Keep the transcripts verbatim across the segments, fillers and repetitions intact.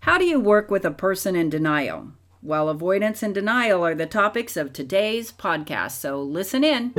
How do you work with a person in denial? Well, avoidance and denial are the topics of today's podcast, so listen in.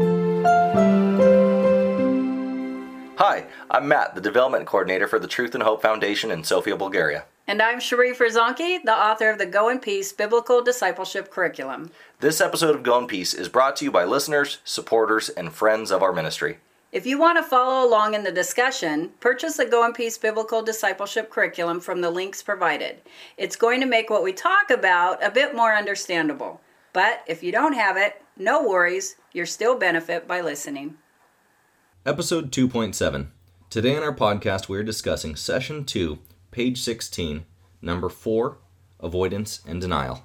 Hi, I'm Matt, the Development Coordinator for the Truth and Hope Foundation in Sofia, Bulgaria. And I'm Sharif Razanki, the author of the Go in Peace Biblical Discipleship Curriculum. This episode of Go in Peace is brought to you by listeners, supporters, and friends of our ministry. If you want to follow along in the discussion, purchase the Go in Peace Biblical Discipleship Curriculum from the links provided. It's going to make what we talk about a bit more understandable. But if you don't have it, no worries, you'll still benefit by listening. Episode two point seven. Today in our podcast we are discussing Session two, page sixteen, Number four, Avoidance and Denial.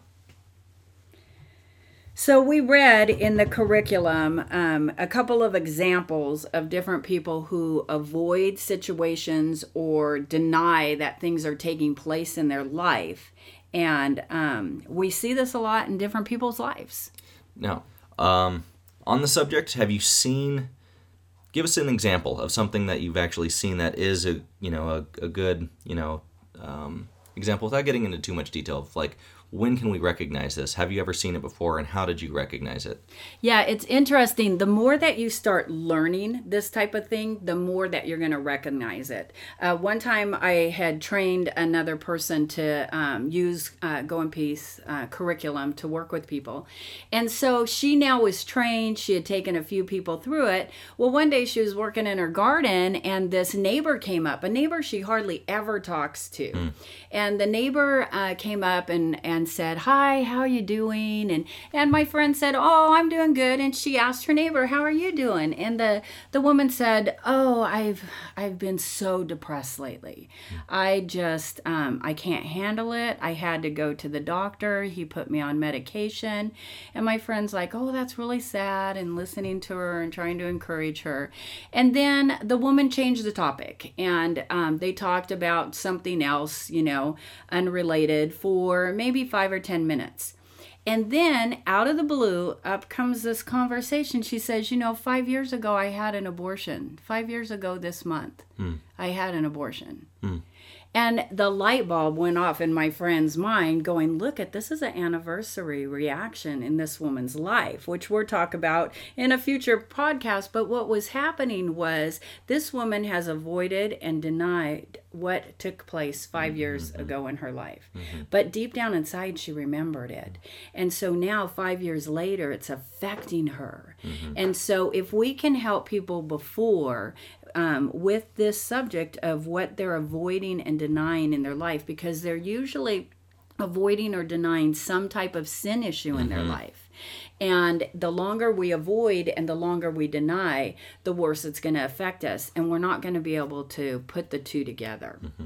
So we read in the curriculum um, a couple of examples of different people who avoid situations or deny that things are taking place in their life. And um, we see this a lot in different people's lives. Now, um, on the subject, have you seen, give us an example of something that you've actually seen that is a, you know, a, a good, you know, um, example without getting into too much detail of like, when can we recognize this? Have you ever seen it before, and how did you recognize it? Yeah, it's interesting. The more that you start learning this type of thing, the more that you're going to recognize it. Uh, one time I had trained another person to um, use uh, Go in Peace uh, curriculum to work with people. And so she now was trained. She had taken a few people through it. Well, one day she was working in her garden, and this neighbor came up, a neighbor she hardly ever talks to. Mm. And the neighbor uh, came up and, and said, "Hi, how are you doing?" And and my friend said, "Oh, I'm doing good." And she asked her neighbor, "How are you doing?" And the, the woman said, "Oh, I've I've been so depressed lately. I just um, I can't handle it. I had to go to the doctor. He put me on medication." And my friend's like, "Oh, that's really sad," and listening to her and trying to encourage her. And then the woman changed the topic, and um, they talked about something else, you know, unrelated for maybe five or ten minutes. And then out of the blue, up comes this conversation. She says, "You know, five years ago, I had an abortion. Five years ago this month, mm. I had an abortion." Mm. And the light bulb went off in my friend's mind going, look at this is an anniversary reaction in this woman's life, which we'll talk about in a future podcast. But what was happening was this woman has avoided and denied what took place five mm-hmm. years ago in her life. Mm-hmm. But deep down inside, she remembered it. And so now, five years later, it's affecting her. Mm-hmm. And so if we can help people before Um, with this subject of what they're avoiding and denying in their life, because they're usually avoiding or denying some type of sin issue in mm-hmm. their life. And the longer we avoid and the longer we deny, the worse it's going to affect us. And we're not going to be able to put the two together. Mm-hmm.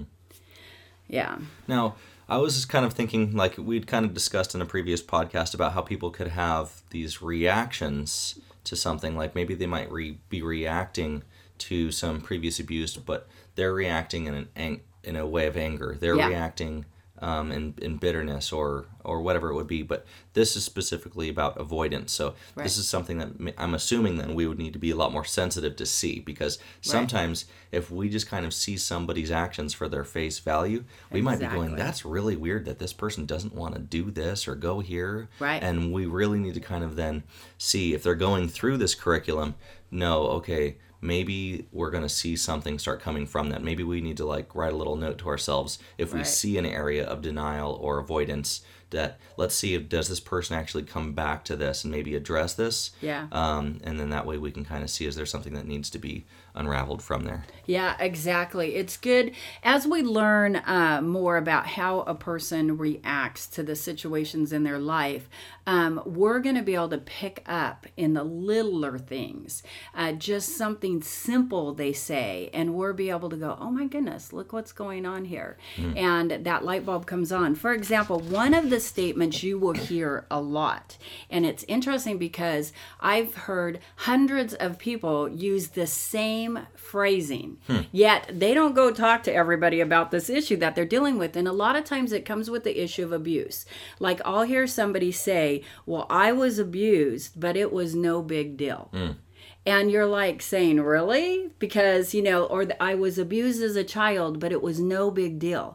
Yeah. Now, I was just kind of thinking, like we'd kind of discussed in a previous podcast about how people could have these reactions to something, like maybe they might re- be reacting to some previous abuse, but they're reacting in an ang- in a way of anger. They're yeah. reacting um, in in bitterness or or whatever it would be. But this is specifically about avoidance. So right. this is something that I'm assuming then we would need to be a lot more sensitive to see, because sometimes right. if we just kind of see somebody's actions for their face value, we exactly. might be going, "That's really weird that this person doesn't want to do this or go here." Right. And we really need to kind of then see if they're going through this curriculum. No, okay. Maybe we're going to see something start coming from that. Maybe we need to like write a little note to ourselves if we right. see an area of denial or avoidance, that let's see if does this person actually come back to this and maybe address this. Yeah. Um, and then that way we can kind of see, is there something that needs to be unraveled from there? Yeah, exactly. It's good as we learn uh, more about how a person reacts to the situations in their life. Um, we're going to be able to pick up in the littler things, uh, just something simple they say, and we'll be able to go, "Oh my goodness, look what's going on here." Mm. And that light bulb comes on. For example, one of the statements you will hear a lot, and it's interesting because I've heard hundreds of people use the same phrasing, hmm. yet they don't go talk to everybody about this issue that they're dealing with. And a lot of times it comes with the issue of abuse. Like I'll hear somebody say, "Well, I was abused, but it was no big deal." Mm. And you're like saying, really? Because, you know, or the, I was abused as a child, but it was no big deal.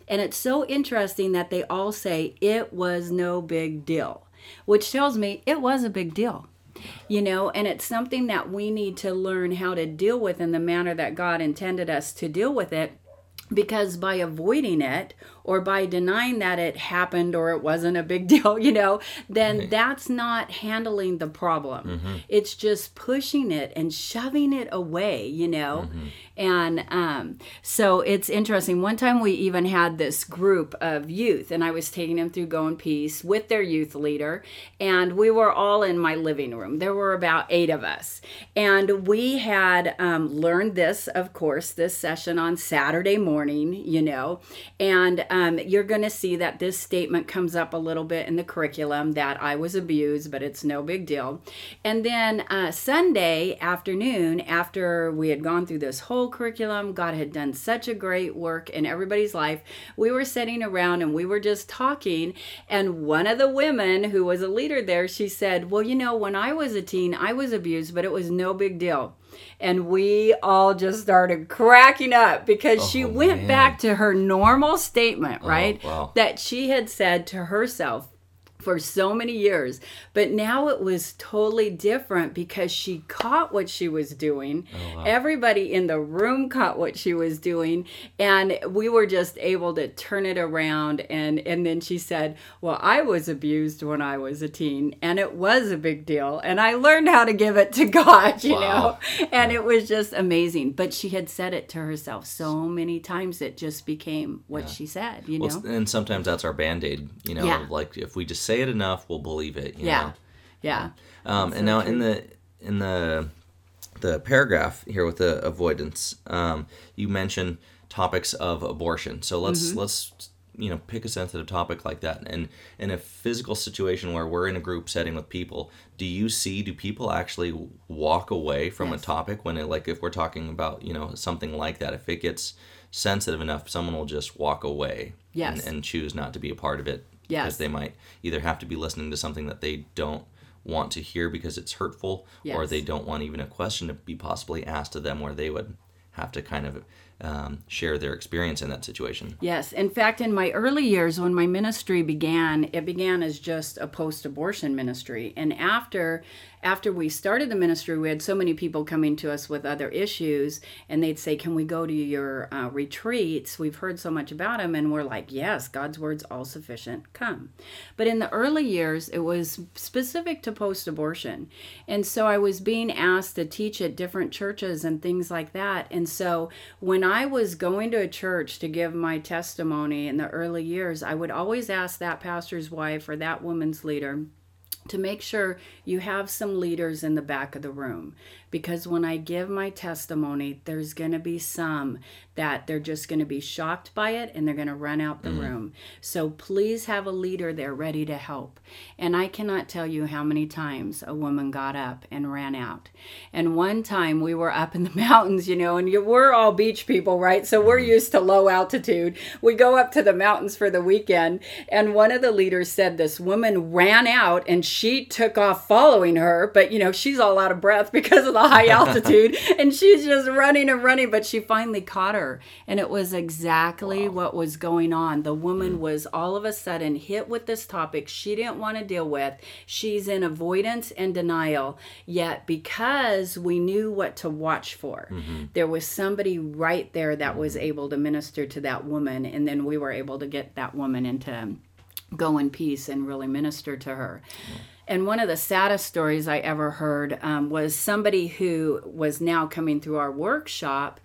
And it's so interesting that they all say it was no big deal, which tells me it was a big deal. You know, and it's something that we need to learn how to deal with in the manner that God intended us to deal with it. Because by avoiding it or by denying that it happened or it wasn't a big deal, you know, then Right. that's not handling the problem. Mm-hmm. It's just pushing it and shoving it away, you know. Mm-hmm. And um, so it's interesting. One time we even had this group of youth, and I was taking them through Go in Peace with their youth leader, and we were all in my living room. There were about eight of us. And we had um, learned this, of course, this session on Saturday morning, you know, and um, you're going to see that this statement comes up a little bit in the curriculum that I was abused, but it's no big deal. And then uh, Sunday afternoon, after we had gone through this whole curriculum, God had done such a great work in everybody's life, we were sitting around and we were just talking, and one of the women who was a leader there, she said, well, you know, when I was a teen, I was abused, but it was no big deal. And we all just started cracking up because Oh, she went man. back to her normal statement, right? Oh, wow. That she had said to herself for so many years. But now it was totally different because she caught what she was doing. Oh, wow. Everybody in the room caught what she was doing. And we were just able to turn it around. And, and then she said, well, I was abused when I was a teen, and it was a big deal. And I learned how to give it to God, you Wow. know? And it was just amazing. But she had said it to herself so many times, it just became what Yeah. she said, you Well, know? it's- and sometimes that's our Band-Aid, you know, Yeah. like if we just say it enough, we'll believe it, you Yeah. know. Yeah. Um, That's and so now true. in the in the the paragraph here with the avoidance, um, you mentioned topics of abortion. So let's Mm-hmm. let's you know pick a sensitive topic like that. And in a physical situation where we're in a group setting with people, do you see do people actually walk away from Yes. a topic when it, like if we're talking about you know something like that, if it gets sensitive enough, someone will just walk away Yes. and, and choose not to be a part of it Yes. because they might either have to be listening to something that they don't want to hear because it's hurtful, or Yes. they don't want even a question to be possibly asked to them where they would have to kind of um, share their experience in that situation. Yes. In fact, in my early years when my ministry began, it began as just a post-abortion ministry. And after after we started the ministry, we had so many people coming to us with other issues, and they'd say, can we go to your uh, retreats? We've heard so much about them. And we're like, yes, God's word's all sufficient. Come. But in the early years, it was specific to post-abortion. And so I was being asked to teach at different churches and things like that. And so when I was going to a church to give my testimony in the early years, I would always ask that pastor's wife or that woman's leader to make sure you have some leaders in the back of the room. Because when I give my testimony, there's going to be some that they're just going to be shocked by it and they're going to run out the mm. room. So please have a leader there ready to help. And I cannot tell you how many times a woman got up and ran out. And one time we were up in the mountains, you know, and you, we're all beach people, right? So we're used to low altitude. We go up to the mountains for the weekend. And one of the leaders said this woman ran out and she took off following her. But, you know, she's all out of breath because of the high altitude. And she's just running and running. But she finally caught her. And it was exactly wow. what was going on. The woman mm. was all of a sudden hit with this topic she didn't want to deal with. She's in avoidance and denial. Yet because we knew what to watch for, mm-hmm. there was somebody right there that was able to minister to that woman. And then we were able to get that woman into Go in Peace and really minister to her. Mm. And one of the saddest stories I ever heard um, was somebody who was now coming through our workshop.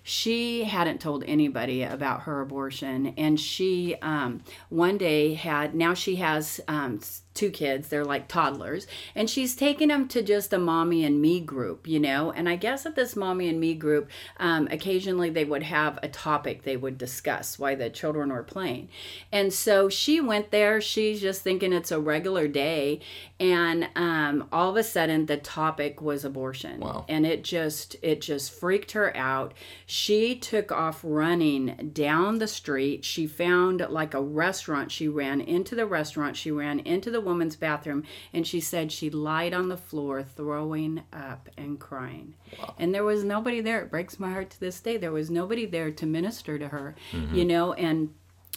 She hadn't told anybody about her abortion. And she um, one day had, now she has um, two kids. They're like toddlers. And she's taking them to just a mommy and me group, you know. And I guess at this mommy and me group, um, occasionally they would have a topic they would discuss while the children were playing. And so she went there. She's just thinking it's a regular day. And um, all of a sudden the topic was abortion. Wow. And it just, it just freaked her out. She took off running down the street. She found like a restaurant. She ran into the restaurant. She ran into the woman's bathroom, and she said she lied on the floor throwing up and crying. Wow. And there was nobody there. It breaks my heart to this day. There was nobody there to minister to her, mm-hmm. you know, and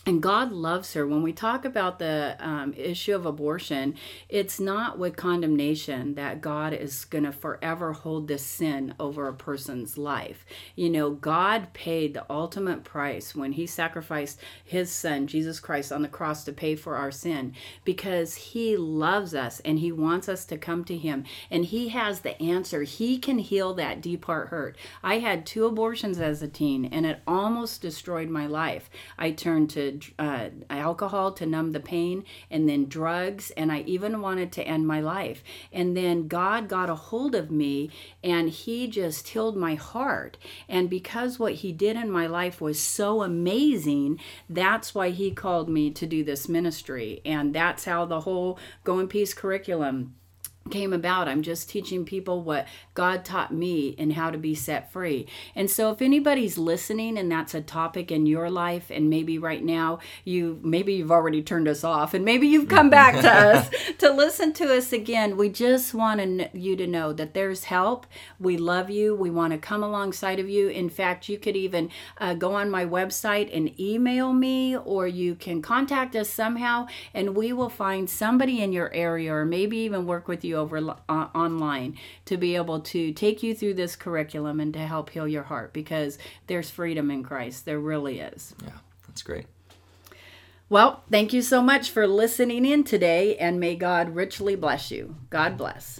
And God loves her. When we talk about the um, issue of abortion, it's not with condemnation that God is going to forever hold this sin over a person's life. You know, God paid the ultimate price when he sacrificed his son, Jesus Christ, on the cross to pay for our sin, because he loves us and he wants us to come to him. And he has the answer. He can heal that deep heart hurt. I had two abortions as a teen, and it almost destroyed my life. I turned to Uh, alcohol to numb the pain, and then drugs, and I even wanted to end my life. And then God got a hold of me, and he just healed my heart. And because what he did in my life was so amazing, that's why he called me to do this ministry. And that's how the whole Go in Peace curriculum came about. I'm just teaching people what God taught me and how to be set free. And so if anybody's listening and that's a topic in your life, and maybe right now you maybe you've already turned us off, and maybe you've come back to us to listen to us again, we just want to, you to know that there's help. We love you. We want to come alongside of you. In fact, you could even uh, go on my website and email me, or you can contact us somehow, and we will find somebody in your area, or maybe even work with you over uh, online to be able to take you through this curriculum and to help heal your heart, because there's freedom in Christ. There really is. Yeah, that's great. Well, thank you so much for listening in today, and may God richly bless you. God bless.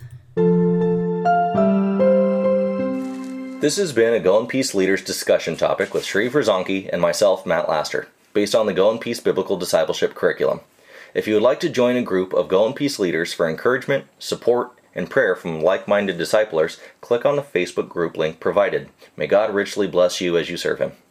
This has been a Go in Peace Leaders discussion topic with Sheree Verzonki and myself, Matt Laster, based on the Go in Peace Biblical Discipleship curriculum. If you would like to join a group of Go in Peace leaders for encouragement, support, and prayer from like-minded disciplers, click on the Facebook group link provided. May God richly bless you as you serve him.